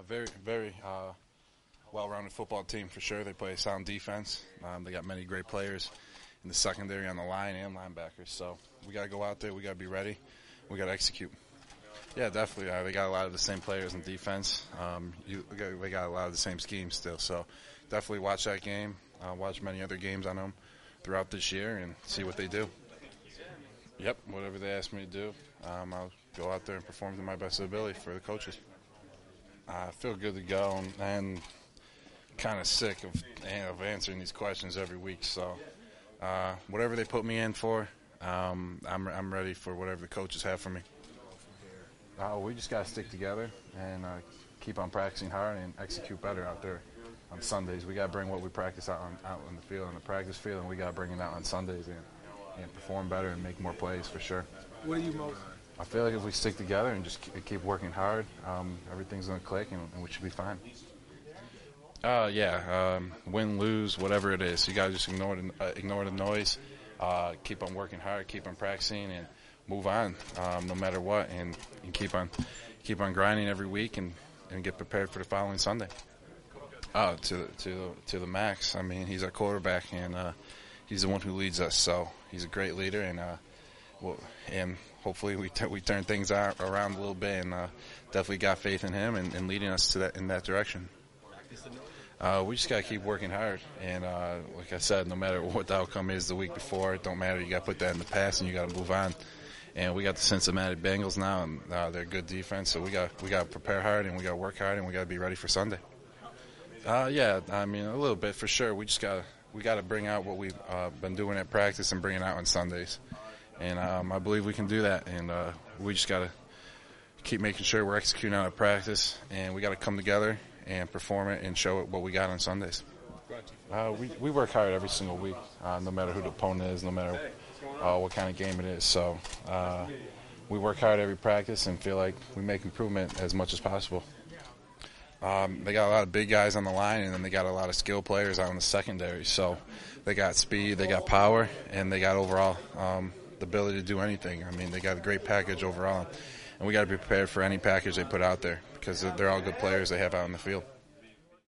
Very well-rounded football team for sure. They play sound defense. They got many great players in the secondary, on the line, and linebackers. So we got to go out there. We got to be ready. We got to execute. Yeah, definitely. They got a lot of the same players in defense. They got a lot of the same schemes still. So definitely watch that game. Watch many other games on them throughout this year and see what they do. Yep, whatever they ask me to do, I'll go out there and perform to my best ability for the coaches. I feel good to go and kind of sick of answering these questions every week. So whatever they put me in for, I'm ready for whatever the coaches have for me. We just got to stick together and keep on practicing hard and execute better out there on Sundays. We got to bring what we practice out in the field, on the practice field, and we got to bring it out on Sundays and perform better and make more plays for sure. What do you most? I feel like if we stick together and just keep working hard, everything's going to click and we should be fine. Win, lose, whatever it is. You got to just ignore the noise, keep on working hard, keep on practicing, and move on no matter what, and keep on grinding every week and get prepared for the following Sunday. To the max. I mean, he's our quarterback, and he's the one who leads us. So he's a great leader, and hopefully we turn things around a little bit, and definitely got faith in him and leading us in that direction. We just got to keep working hard, and like I said, no matter what the outcome is the week before, it don't matter. You got to put that in the past, and you got to move on. And we got the Cincinnati Bengals now, and they're good defense, so we got to prepare hard, and we got to work hard, and we got to be ready for Sunday. I mean, a little bit for sure. We got to bring out what we've been doing at practice and bring it out on Sundays, and I believe we can do that. And we just got to keep making sure we're executing out at practice, and we got to come together and perform it and show it what we got on Sundays. We work hard every single week, no matter who the opponent is, no matter what kind of game it is. So we work hard every practice and feel like we make improvement as much as possible. They got a lot of big guys on the line, and then they got a lot of skill players out in the secondary. So they got speed, they got power, and they got overall the ability to do anything. I mean, they got a great package overall, and we got to be prepared for any package they put out there because they're all good players they have out in the field.